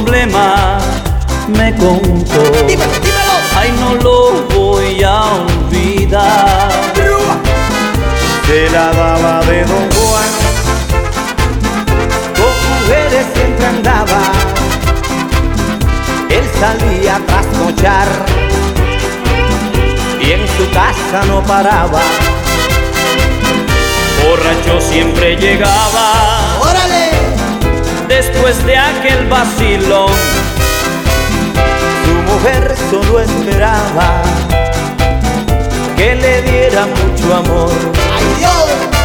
problema me contó. Dímelo, dímelo. Ay, no lo voy a olvidar. Se la daba de Don Juan, Con mujeres siempre andaba, él salía a trasnochar y en su casa no paraba. Borracho siempre llegaba, ¡Órale! después de aquel vacilón. Su mujer solo esperaba que le diera mucho amor. ¡Ay, Dios!